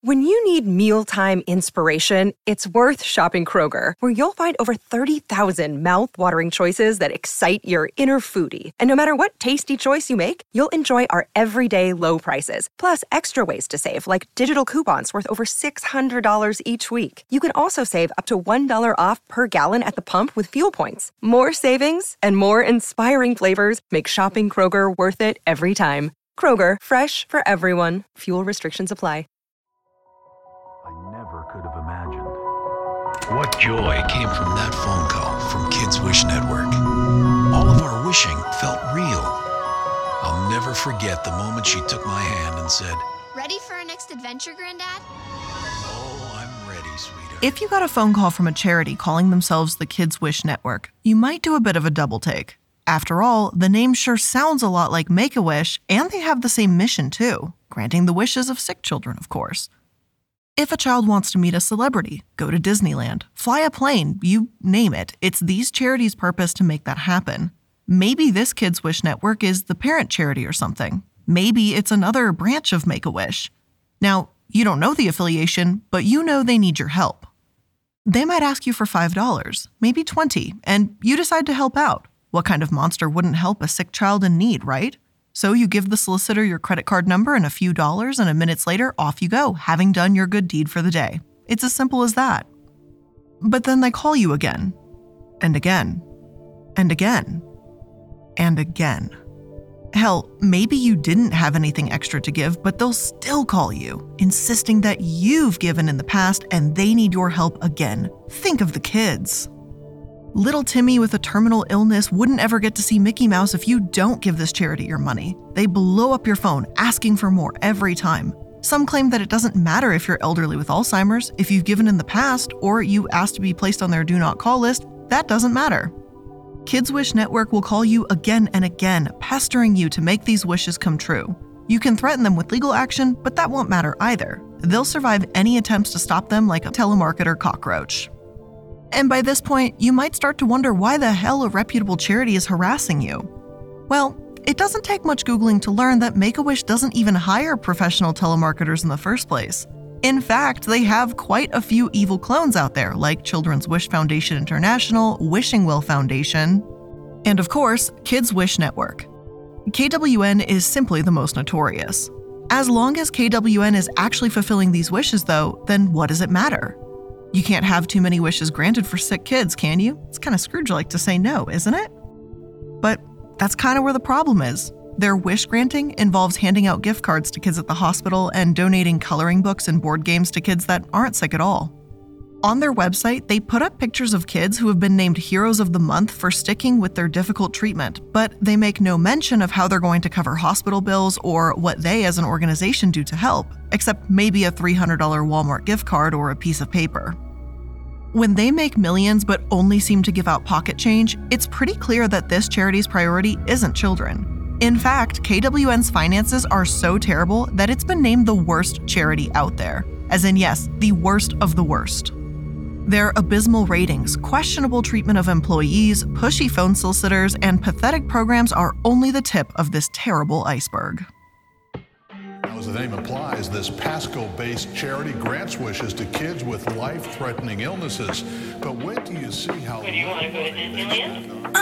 When you need mealtime inspiration, it's worth shopping Kroger, where you'll find over 30,000 mouth-watering choices that excite your inner foodie. And no matter what tasty choice you make, you'll enjoy our everyday low prices, plus extra ways to save, like digital coupons worth over $600 each week. You can also save up to $1 off per gallon at the pump with fuel points. More savings and more inspiring flavors make shopping Kroger worth it every time. Kroger, fresh for everyone. Fuel restrictions apply. Could have imagined. What joy came from that phone call from Kids Wish Network. All of our wishing felt real. I'll never forget the moment she took my hand and said, "Ready for our next adventure, Granddad?" "Oh, I'm ready, sweetheart." If you got a phone call from a charity calling themselves the Kids Wish Network, you might do a bit of a double take. After all, the name sure sounds a lot like Make-A-Wish, and they have the same mission too, granting the wishes of sick children, of course. If a child wants to meet a celebrity, go to Disneyland, fly a plane, you name it, it's these charities' purpose to make that happen. Maybe this Kids Wish Network is the parent charity or something. Maybe it's another branch of Make-A-Wish. Now, you don't know the affiliation, but you know they need your help. They might ask you for $5, maybe $20, and you decide to help out. What kind of monster wouldn't help a sick child in need, right? So you give the solicitor your credit card number and a few dollars, and minutes later, off you go, having done your good deed for the day. It's as simple as that. But then they call you again, and again, and again, and again. Hell, maybe you didn't have anything extra to give, but they'll still call you, insisting that you've given in the past and they need your help again. Think of the kids. Little Timmy with a terminal illness wouldn't ever get to see Mickey Mouse if you don't give this charity your money. They blow up your phone asking for more every time. Some claim that it doesn't matter if you're elderly with Alzheimer's, if you've given in the past, or you asked to be placed on their do not call list, that doesn't matter. Kids Wish Network will call you again and again, pestering you to make these wishes come true. You can threaten them with legal action, but that won't matter either. They'll survive any attempts to stop them like a telemarketer cockroach. And by this point, you might start to wonder why the hell a reputable charity is harassing you. Well, it doesn't take much Googling to learn that Make-A-Wish doesn't even hire professional telemarketers in the first place. In fact, they have quite a few evil clones out there, like Children's Wish Foundation International, Wishing Well Foundation, and of course, Kids Wish Network. KWN is simply the most notorious. As long as KWN is actually fulfilling these wishes, though, then what does it matter? You can't have too many wishes granted for sick kids, can you? It's kind of Scrooge-like to say no, isn't it? But that's kind of where the problem is. Their wish granting involves handing out gift cards to kids at the hospital and donating coloring books and board games to kids that aren't sick at all. On their website, they put up pictures of kids who have been named Heroes of the Month for sticking with their difficult treatment, but they make no mention of how they're going to cover hospital bills or what they as an organization do to help, except maybe a $300 Walmart gift card or a piece of paper. When they make millions but only seem to give out pocket change, it's pretty clear that this charity's priority isn't children. In fact, KWN's finances are so terrible that it's been named the worst charity out there. As in, yes, the worst of the worst. Their abysmal ratings, questionable treatment of employees, pushy phone solicitors, and pathetic programs are only the tip of this terrible iceberg. Now, as the name implies, this Pasco-based charity grants wishes to kids with life-threatening illnesses. But wait till you see how... Do you want to go to Disneyland?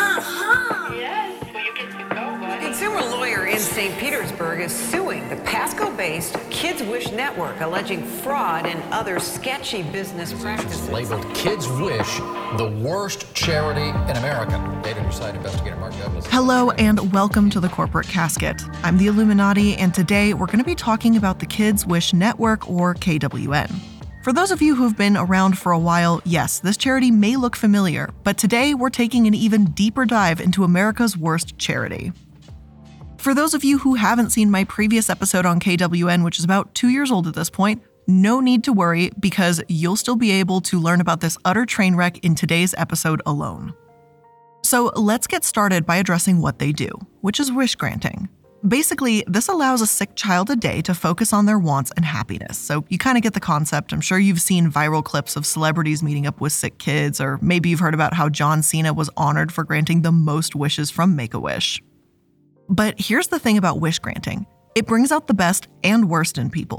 Yes, well, you get to go, buddy. Consumer lawyer in St. Petersburg is suing the Pasco-based Kids Wish Network, alleging fraud and other sketchy business practices. Labeled Kids Wish the worst charity in America. Data Insight investigator Mark Douglas. Hello and welcome to the Corporate Casket. I'm the Illuminati, and today we're going to be talking about the Kids Wish Network, or KWN. For those of you who've been around for a while, yes, this charity may look familiar, but today we're taking an even deeper dive into America's worst charity. For those of you who haven't seen my previous episode on KWN, which is about 2 years old at this point, no need to worry because you'll still be able to learn about this utter train wreck in today's episode alone. So let's get started by addressing what they do, which is wish granting. Basically, this allows a sick child a day to focus on their wants and happiness. So you kind of get the concept. I'm sure you've seen viral clips of celebrities meeting up with sick kids, or maybe you've heard about how John Cena was honored for granting the most wishes from Make-A-Wish. But here's the thing about wish granting. It brings out the best and worst in people.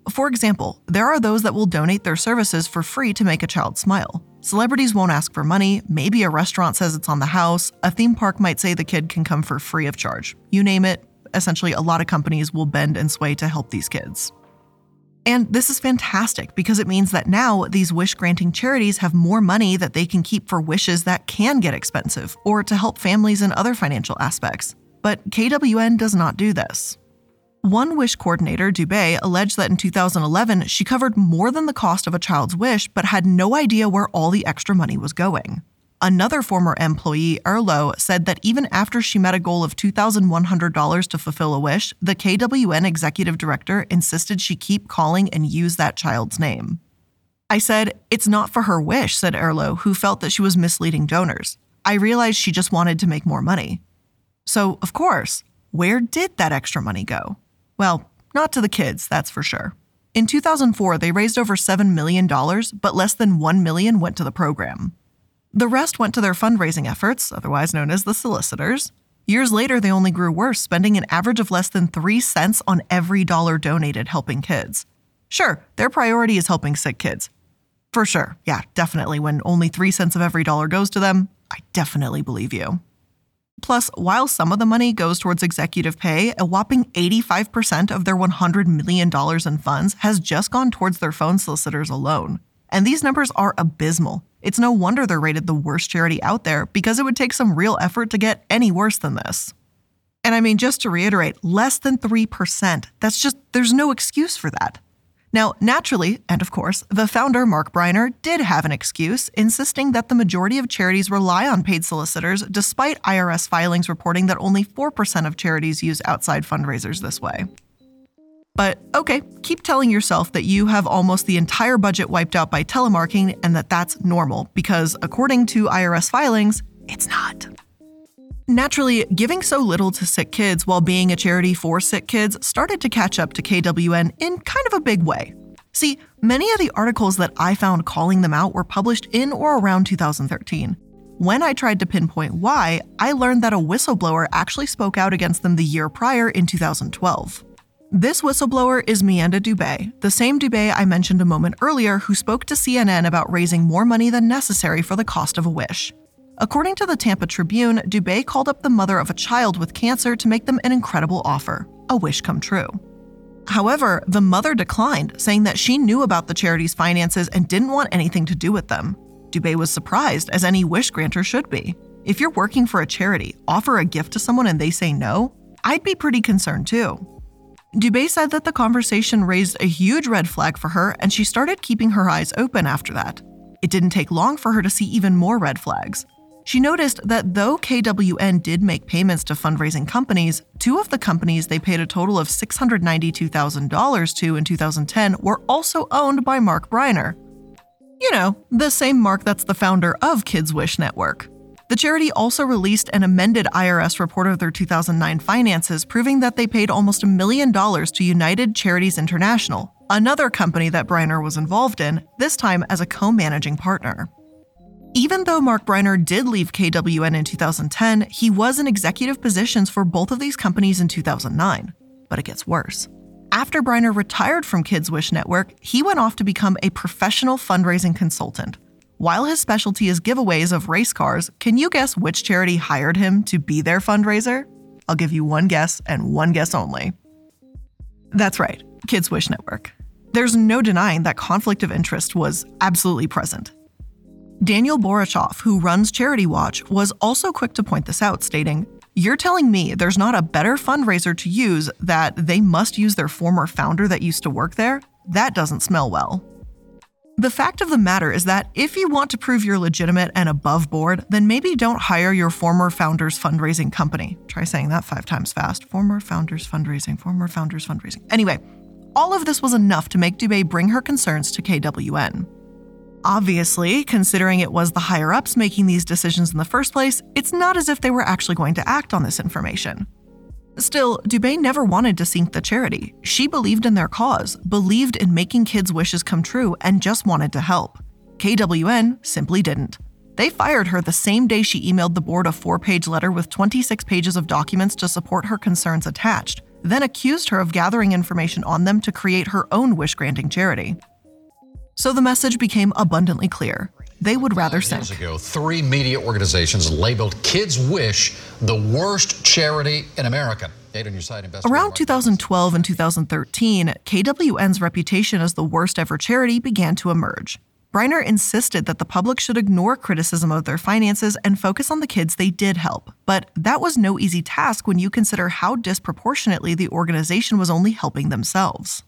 For example, there are those that will donate their services for free to make a child smile. Celebrities won't ask for money, maybe a restaurant says it's on the house, a theme park might say the kid can come for free of charge. You name it, essentially a lot of companies will bend and sway to help these kids. And this is fantastic because it means that now these wish-granting charities have more money that they can keep for wishes that can get expensive or to help families in other financial aspects. But KWN does not do this. One wish coordinator, Dubé, alleged that in 2011 she covered more than the cost of a child's wish but had no idea where all the extra money was going. Another former employee, Erlo, said that even after she met a goal of $2,100 to fulfill a wish, the KWN executive director insisted she keep calling and use that child's name. I said, "It's not for her wish," said Erlo, who felt that she was misleading donors. "I realized she just wanted to make more money." So, of course, where did that extra money go? Well, not to the kids, that's for sure. In 2004, they raised over $7 million, but less than $1 million went to the program. The rest went to their fundraising efforts, otherwise known as the solicitors. Years later, they only grew worse, spending an average of less than 3 cents on every dollar donated helping kids. Sure, their priority is helping sick kids. For sure, yeah, definitely. When only 3 cents of every dollar goes to them, I definitely believe you. Plus, while some of the money goes towards executive pay, a whopping 85% of their $100 million in funds has just gone towards their phone solicitors alone. And these numbers are abysmal. It's no wonder they're rated the worst charity out there because it would take some real effort to get any worse than this. And I mean, just to reiterate, less than 3%. There's no excuse for that. Now, naturally, and of course, the founder, Mark Briner, did have an excuse, insisting that the majority of charities rely on paid solicitors, despite IRS filings reporting that only 4% of charities use outside fundraisers this way. But okay, keep telling yourself that you have almost the entire budget wiped out by telemarketing and that that's normal, because according to IRS filings, it's not. Naturally, giving so little to sick kids while being a charity for sick kids started to catch up to KWN in kind of a big way. See, many of the articles that I found calling them out were published in or around 2013. When I tried to pinpoint why, I learned that a whistleblower actually spoke out against them the year prior in 2012. This whistleblower is Mianda Dubé, the same Dubé I mentioned a moment earlier who spoke to CNN about raising more money than necessary for the cost of a wish. According to the Tampa Tribune, Dubé called up the mother of a child with cancer to make them an incredible offer, a wish come true. However, the mother declined, saying that she knew about the charity's finances and didn't want anything to do with them. Dubé was surprised, as any wish granter should be. If you're working for a charity, offer a gift to someone and they say no, I'd be pretty concerned too. Dubé said that the conversation raised a huge red flag for her, and she started keeping her eyes open after that. It didn't take long for her to see even more red flags. She noticed that though KWN did make payments to fundraising companies, 2 of the companies they paid a total of $692,000 to in 2010 were also owned by Mark Briner. You know, the same Mark that's the founder of Kids Wish Network. The charity also released an amended IRS report of their 2009 finances, proving that they paid almost $1 million to United Charities International, another company that Briner was involved in, this time as a co-managing partner. Even though Mark Briner did leave KWN in 2010, he was in executive positions for both of these companies in 2009. But it gets worse. After Briner retired from Kids Wish Network, he went off to become a professional fundraising consultant. While his specialty is giveaways of race cars, can you guess which charity hired him to be their fundraiser? I'll give you one guess and one guess only. That's right, Kids Wish Network. There's no denying that conflict of interest was absolutely present. Daniel Borochoff, who runs Charity Watch, was also quick to point this out, stating, "You're telling me there's not a better fundraiser to use, that they must use their former founder that used to work there? That doesn't smell well." The fact of the matter is that if you want to prove you're legitimate and above board, then maybe don't hire your former founder's fundraising company. Try saying that 5 times fast. Former founder's fundraising. Anyway, all of this was enough to make Dubé bring her concerns to KWN. Obviously, considering it was the higher-ups making these decisions in the first place, it's not as if they were actually going to act on this information. Still, Dubé never wanted to sink the charity. She believed in their cause, believed in making kids' wishes come true, and just wanted to help. KWN simply didn't. They fired her the same day she emailed the board a 4-page letter with 26 pages of documents to support her concerns attached. then accused her of gathering information on them to create her own wish-granting charity. So the message became abundantly clear. They would rather sink. Years ago, 3 media organizations labeled Kids Wish the worst charity in America. Data on your site, Around 2012 and 2013, KWN's reputation as the worst ever charity began to emerge. Briner insisted that the public should ignore criticism of their finances and focus on the kids they did help. But that was no easy task when you consider how disproportionately the organization was only helping themselves.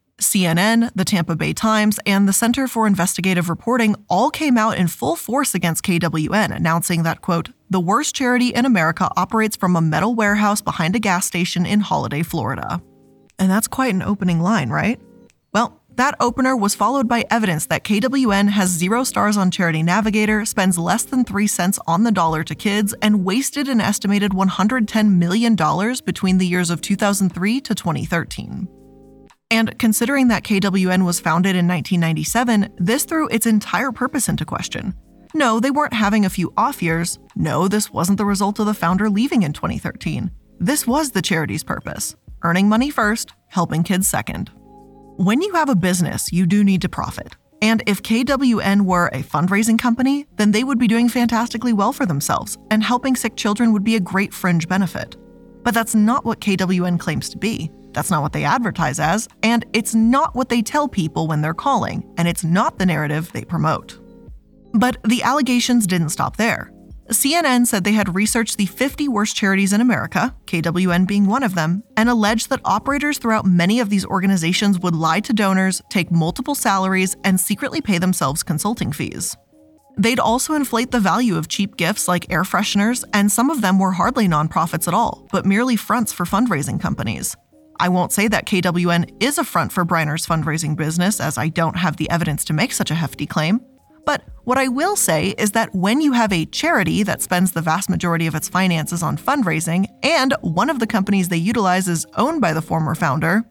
CNN, the Tampa Bay Times, and the Center for Investigative Reporting all came out in full force against KWN, announcing that, quote, the worst charity in America operates from a metal warehouse behind a gas station in Holiday, Florida. And that's quite an opening line, right? Well, that opener was followed by evidence that KWN has 0 stars on Charity Navigator, spends less than 3 cents on the dollar to kids, and wasted an estimated $110 million between the years of 2003 to 2013. And considering that KWN was founded in 1997, this threw its entire purpose into question. No, they weren't having a few off years. No, this wasn't the result of the founder leaving in 2013. This was the charity's purpose: earning money first, helping kids second. When you have a business, you do need to profit. And if KWN were a fundraising company, then they would be doing fantastically well for themselves, and helping sick children would be a great fringe benefit. But that's not what KWN claims to be. That's not what they advertise as, and it's not what they tell people when they're calling, and it's not the narrative they promote. But the allegations didn't stop there. CNN said they had researched the 50 worst charities in America, KWN being one of them, and alleged that operators throughout many of these organizations would lie to donors, take multiple salaries, and secretly pay themselves consulting fees. They'd also inflate the value of cheap gifts like air fresheners, and some of them were hardly nonprofits at all, but merely fronts for fundraising companies. I won't say that KWN is a front for Briner's fundraising business, as I don't have the evidence to make such a hefty claim. But what I will say is that when you have a charity that spends the vast majority of its finances on fundraising, and one of the companies they utilize is owned by the former founder,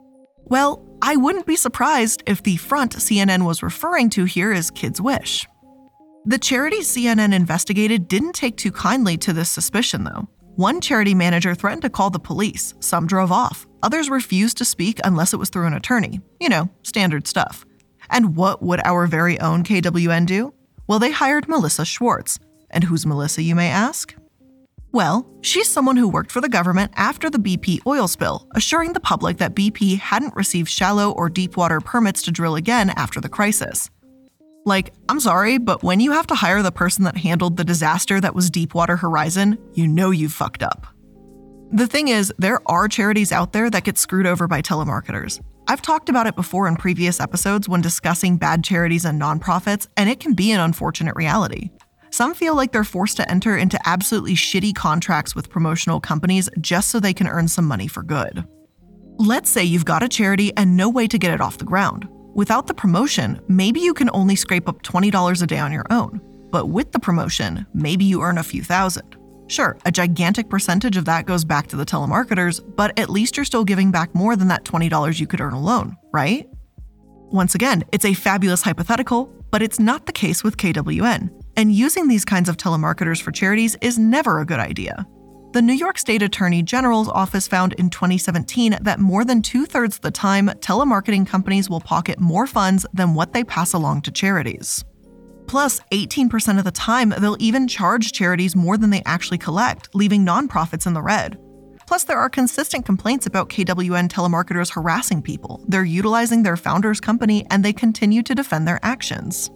well, I wouldn't be surprised if the front CNN was referring to here is Kids Wish. The charities CNN investigated didn't take too kindly to this suspicion, though. One charity manager threatened to call the police, some drove off, others refused to speak unless it was through an attorney. You know, standard stuff. And what would our very own KWN do? Well, they hired Melissa Schwartz. And who's Melissa, you may ask? Well, she's someone who worked for the government after the BP oil spill, assuring the public that BP hadn't received shallow or deep water permits to drill again after the crisis. Like, I'm sorry, but when you have to hire the person that handled the disaster that was Deepwater Horizon, you know you've fucked up. The thing is, there are charities out there that get screwed over by telemarketers. I've talked about it before in previous episodes when discussing bad charities and nonprofits, and it can be an unfortunate reality. Some feel like they're forced to enter into absolutely shitty contracts with promotional companies just so they can earn some money for good. Let's say you've got a charity and no way to get it off the ground. Without the promotion, maybe you can only scrape up $20 a day on your own. But with the promotion, maybe you earn a few thousand. Sure, a gigantic percentage of that goes back to the telemarketers, but at least you're still giving back more than that $20 you could earn alone, right? Once again, it's a fabulous hypothetical, but it's not the case with KWN. And using these kinds of telemarketers for charities is never a good idea. The New York State Attorney General's office found in 2017 that more than 2/3 of the time, telemarketing companies will pocket more funds than what they pass along to charities. Plus, 18% of the time, they'll even charge charities more than they actually collect, leaving nonprofits in the red. Plus, there are consistent complaints about KWN telemarketers harassing people. They're utilizing their founder's company, and they continue to defend their actions.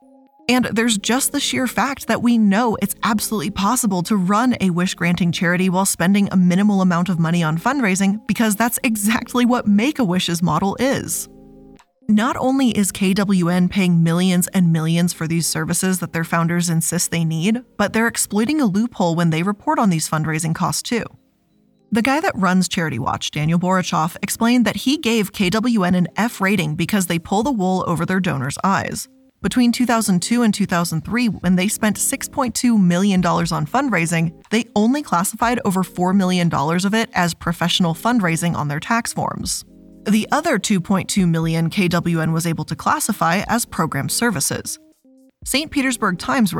And there's just the sheer fact that we know it's absolutely possible to run a wish-granting charity while spending a minimal amount of money on fundraising, because that's exactly what Make-A-Wish's model is. Not only is KWN paying millions and millions for these services that their founders insist they need, but they're exploiting a loophole when they report on these fundraising costs too. The guy that runs Charity Watch, Daniel Borochoff, explained that he gave KWN an F rating because they pull the wool over their donors' eyes. Between 2002 and 2003, when they spent $6.2 million on fundraising, they only classified over $4 million of it as professional fundraising on their tax forms. The other $2.2 million KWN was able to classify as program services. St. Petersburg Times wrote,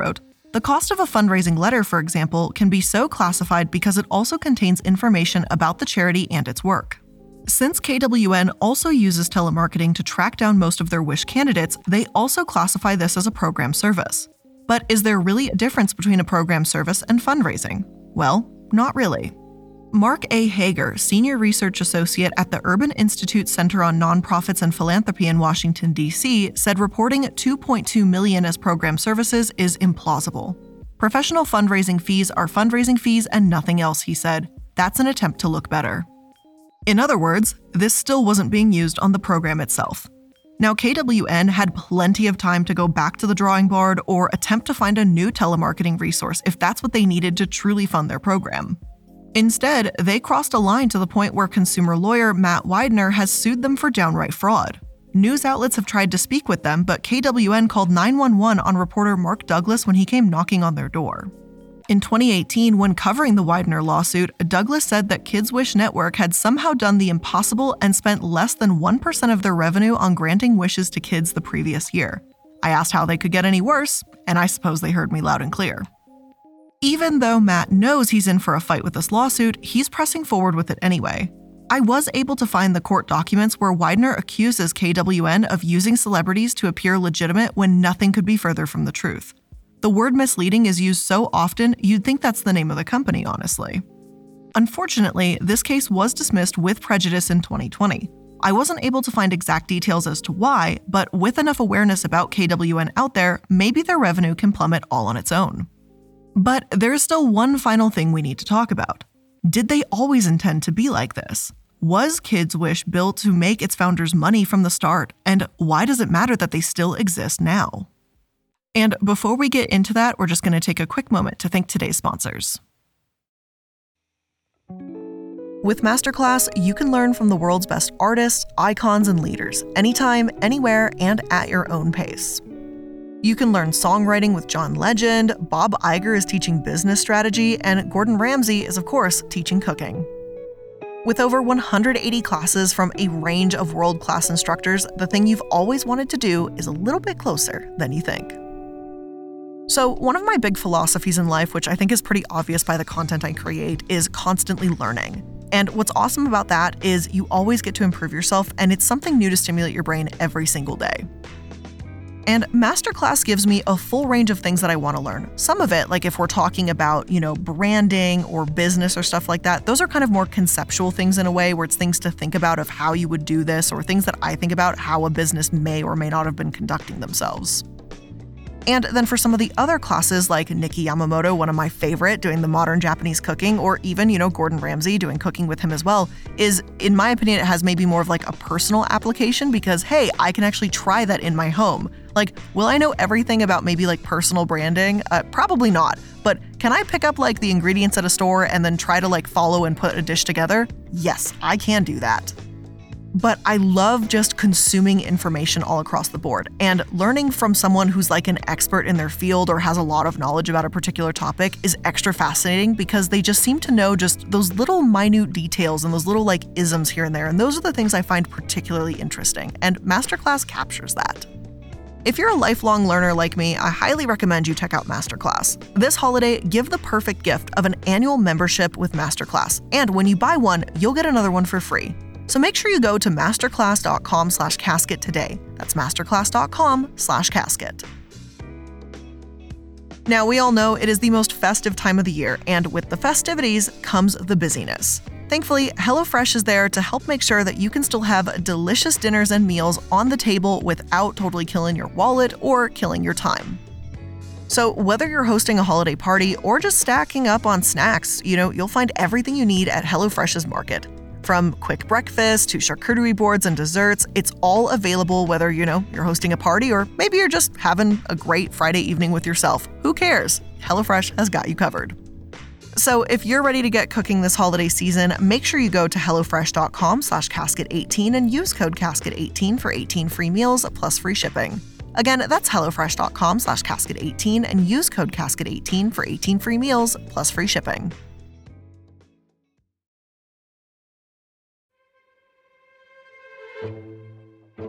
The cost of a fundraising letter, for example, can be so classified because it also contains information about the charity and its work. Since KWN also uses telemarketing to track down most of their Wish candidates, they also classify this as a program service. But is there really a difference between a program service and fundraising? Well, not really. Mark A. Hager, Senior Research Associate at the Urban Institute Center on Nonprofits and Philanthropy in Washington, D.C., said reporting $2.2 million as program services is implausible. Professional fundraising fees are fundraising fees and nothing else, he said. That's an attempt to look better. In other words, this still wasn't being used on the program itself. Now, KWN had plenty of time to go back to the drawing board or attempt to find a new telemarketing resource if that's what they needed to truly fund their program. Instead, they crossed a line to the point where consumer lawyer Matt Widener has sued them for downright fraud. News outlets have tried to speak with them, but KWN called 911 on reporter Mark Douglas when he came knocking on their door. In 2018, when covering the Widener lawsuit, Douglas said that Kids Wish Network had somehow done the impossible and spent less than 1% of their revenue on granting wishes to kids the previous year. I asked how they could get any worse, and I suppose they heard me loud and clear. Even though Matt knows he's in for a fight with this lawsuit, he's pressing forward with it anyway. I was able to find the court documents where Widener accuses KWN of using celebrities to appear legitimate when nothing could be further from the truth. The word misleading is used so often, you'd think that's the name of the company, honestly. Unfortunately, this case was dismissed with prejudice in 2020. I wasn't able to find exact details as to why, but with enough awareness about KWN out there, maybe their revenue can plummet all on its own. But there's still one final thing we need to talk about. Did they always intend to be like this? Was Kids Wish built to make its founders money from the start? And why does it matter that they still exist now? And before we get into that, we're just going to take a quick moment to thank today's sponsors. With Masterclass, you can learn from the world's best artists, icons, and leaders, anytime, anywhere, and at your own pace. You can learn songwriting with John Legend, Bob Iger is teaching business strategy, and Gordon Ramsay is, of course, teaching cooking. With over 180 classes from a range of world-class instructors, the thing you've always wanted to do is a little bit closer than you think. So, one of my big philosophies in life, which I think is pretty obvious by the content I create, is constantly learning. And what's awesome about that is you always get to improve yourself, and it's something new to stimulate your brain every single day. And Masterclass gives me a full range of things that I want to learn. Some of it, like if we're talking about, branding or business or stuff like that, those are kind of more conceptual things in a way where it's things to think about of how you would do this or things that I think about how a business may or may not have been conducting themselves. And then for some of the other classes like Nikki Yamamoto, one of my favorite, doing the modern Japanese cooking, or even, Gordon Ramsay doing cooking with him as well, is, in my opinion, it has maybe more of like a personal application because, hey, I can actually try that in my home. Like, will I know everything about maybe like personal branding? Probably not. But can I pick up like the ingredients at a store and then try to like follow and put a dish together? Yes, I can do that. But I love just consuming information all across the board, and learning from someone who's like an expert in their field or has a lot of knowledge about a particular topic is extra fascinating because they just seem to know just those little minute details and those little like isms here and there, and those are the things I find particularly interesting, and Masterclass captures that. If you're a lifelong learner like me, I highly recommend you check out Masterclass. This holiday, give the perfect gift of an annual membership with Masterclass, and when you buy one, you'll get another one for free. So make sure you go to masterclass.com/casket today. That's masterclass.com/casket. Now, we all know it is the most festive time of the year, and with the festivities comes the busyness. Thankfully, HelloFresh is there to help make sure that you can still have delicious dinners and meals on the table without totally killing your wallet or killing your time. So whether you're hosting a holiday party or just stacking up on snacks, you'll find everything you need at HelloFresh's Market. From quick breakfast to charcuterie boards and desserts, it's all available whether, you're hosting a party or maybe you're just having a great Friday evening with yourself. Who cares? HelloFresh has got you covered. So if you're ready to get cooking this holiday season, make sure you go to hellofresh.com/casket18 and use code casket18 for 18 free meals plus free shipping. Again, that's hellofresh.com/casket18 and use code casket18 for 18 free meals plus free shipping.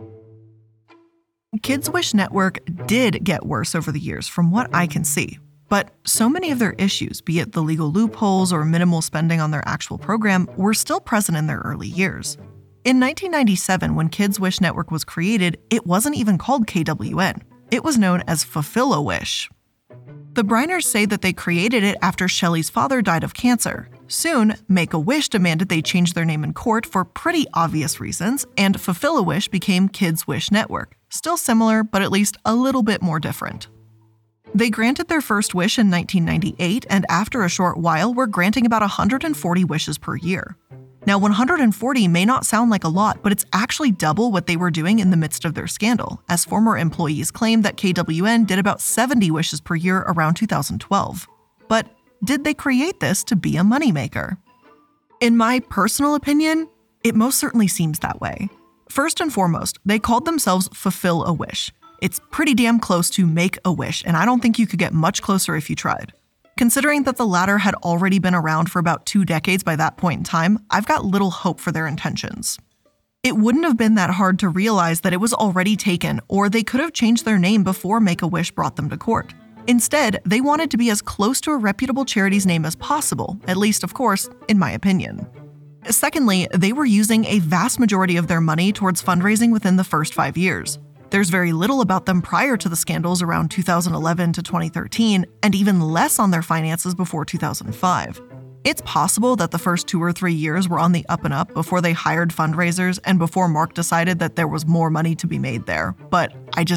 Kids Wish Network did get worse over the years from what I can see. But so many of their issues, be it the legal loopholes or minimal spending on their actual program, were still present in their early years. In 1997, when Kids Wish Network was created, it wasn't even called KWN. It was known as Fulfill-A-Wish. The Bryners say that they created it after Shelley's father died of cancer. Soon, Make-A-Wish demanded they change their name in court for pretty obvious reasons, and Fulfill-A-Wish became Kids Wish Network. Still similar, but at least a little bit more different. They granted their first wish in 1998, and after a short while, were granting about 140 wishes per year. Now, 140 may not sound like a lot, but it's actually double what they were doing in the midst of their scandal, as former employees claimed that KWN did about 70 wishes per year around 2012. But did they create this to be a moneymaker? In my personal opinion, it most certainly seems that way. First and foremost, they called themselves Fulfill-A-Wish. It's pretty damn close to Make-A-Wish, and I don't think you could get much closer if you tried. Considering that the latter had already been around for about 2 decades by that point in time, I've got little hope for their intentions. It wouldn't have been that hard to realize that it was already taken, or they could have changed their name before Make-A-Wish brought them to court. Instead, they wanted to be as close to a reputable charity's name as possible, at least, of course, in my opinion. Secondly, they were using a vast majority of their money towards fundraising within the first 5 years. There's very little about them prior to the scandals around 2011 to 2013, and even less on their finances before 2005. It's possible that the first 2 or 3 years were on the up and up before they hired fundraisers and before Mark decided that there was more money to be made there. But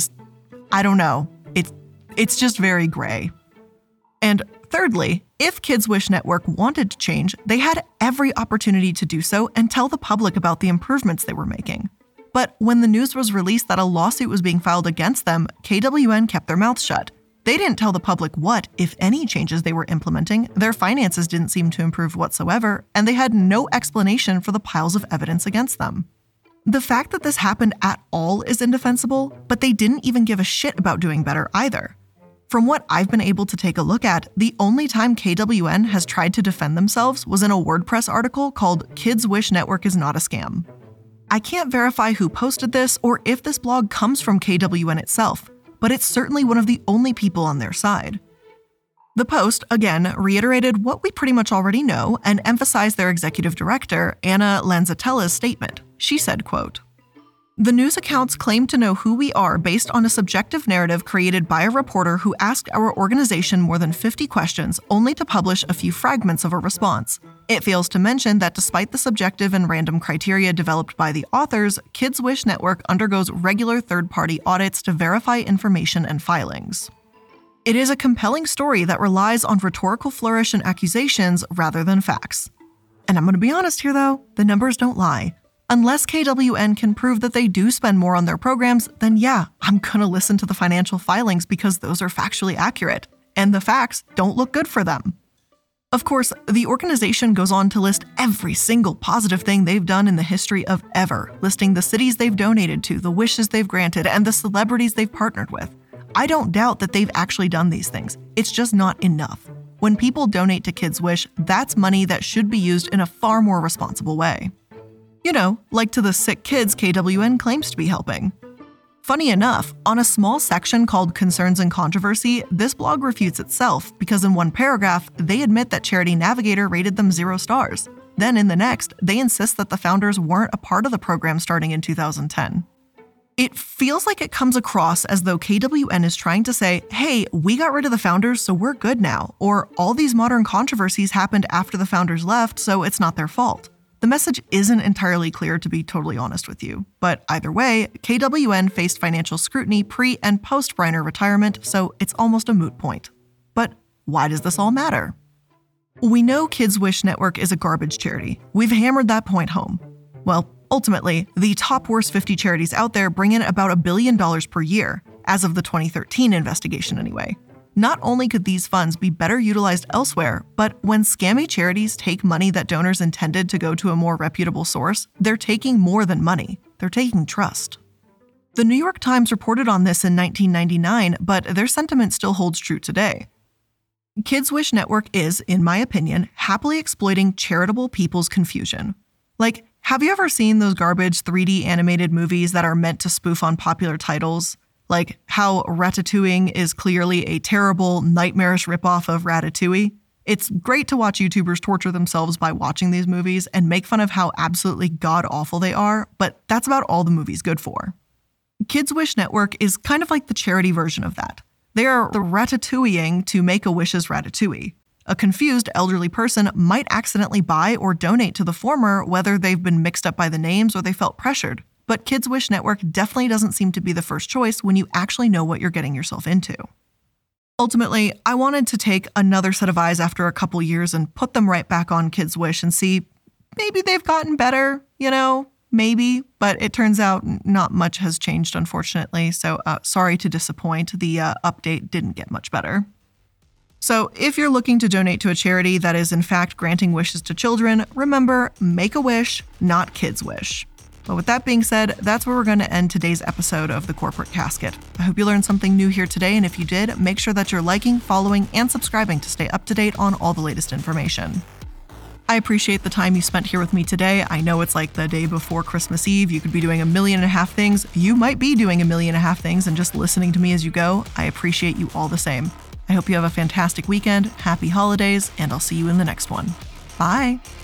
I don't know. It's just very gray. And thirdly, if Kids Wish Network wanted to change, they had every opportunity to do so and tell the public about the improvements they were making. But when the news was released that a lawsuit was being filed against them, KWN kept their mouths shut. They didn't tell the public what, if any, changes they were implementing, their finances didn't seem to improve whatsoever, and they had no explanation for the piles of evidence against them. The fact that this happened at all is indefensible, but they didn't even give a shit about doing better either. From what I've been able to take a look at, the only time KWN has tried to defend themselves was in a WordPress article called Kids Wish Network is Not a Scam. I can't verify who posted this or if this blog comes from KWN itself, but it's certainly one of the only people on their side. The post, again, reiterated what we pretty much already know and emphasized their executive director, Anna Lanzatella's statement. She said, quote, "The news accounts claim to know who we are based on a subjective narrative created by a reporter who asked our organization more than 50 questions only to publish a few fragments of a response. It fails to mention that despite the subjective and random criteria developed by the authors, Kids Wish Network undergoes regular third-party audits to verify information and filings. It is a compelling story that relies on rhetorical flourish and accusations rather than facts." And I'm going to be honest here though, the numbers don't lie. Unless KWN can prove that they do spend more on their programs, then yeah, I'm going to listen to the financial filings because those are factually accurate, and the facts don't look good for them. Of course, the organization goes on to list every single positive thing they've done in the history of ever, listing the cities they've donated to, the wishes they've granted, and the celebrities they've partnered with. I don't doubt that they've actually done these things. It's just not enough. When people donate to Kids Wish, that's money that should be used in a far more responsible way. You know, like to the sick kids KWN claims to be helping. Funny enough, on a small section called Concerns and Controversy, this blog refutes itself because in one paragraph, they admit that Charity Navigator rated them 0 stars. Then in the next, they insist that the founders weren't a part of the program starting in 2010. It feels like it comes across as though KWN is trying to say, hey, we got rid of the founders, so we're good now, or all these modern controversies happened after the founders left, so it's not their fault. The message isn't entirely clear, to be totally honest with you. But either way, KWN faced financial scrutiny pre- and post-Bryner retirement, so it's almost a moot point. But why does this all matter? We know Kids Wish Network is a garbage charity. We've hammered that point home. Well, ultimately, the top worst 50 charities out there bring in about $1 billion per year, as of the 2013 investigation anyway. Not only could these funds be better utilized elsewhere, but when scammy charities take money that donors intended to go to a more reputable source, they're taking more than money. They're taking trust. The New York Times reported on this in 1999, but their sentiment still holds true today. Kids Wish Network is, in my opinion, happily exploiting charitable people's confusion. Like, have you ever seen those garbage 3D animated movies that are meant to spoof on popular titles? Like how Ratatouille is clearly a terrible, nightmarish ripoff of Ratatouille. It's great to watch YouTubers torture themselves by watching these movies and make fun of how absolutely god-awful they are, but that's about all the movie's good for. Kids Wish Network is kind of like the charity version of that. They are the Ratatouilleing to Make-A-Wish's Ratatouille. A confused elderly person might accidentally buy or donate to the former, whether they've been mixed up by the names or they felt pressured. But Kids Wish Network definitely doesn't seem to be the first choice when you actually know what you're getting yourself into. Ultimately, I wanted to take another set of eyes after a couple years and put them right back on Kids Wish and see maybe they've gotten better, maybe. But it turns out not much has changed, unfortunately. So sorry to disappoint. The update didn't get much better. So if you're looking to donate to a charity that is in fact granting wishes to children, remember, make a wish, not Kids Wish. But with that being said, that's where we're going to end today's episode of The Corporate Casket. I hope you learned something new here today, and if you did, make sure that you're liking, following, and subscribing to stay up to date on all the latest information. I appreciate the time you spent here with me today. I know it's like the day before Christmas Eve. You could be doing 1.5 million things. You might be doing 1.5 million things and just listening to me as you go. I appreciate you all the same. I hope you have a fantastic weekend, happy holidays, and I'll see you in the next one. Bye!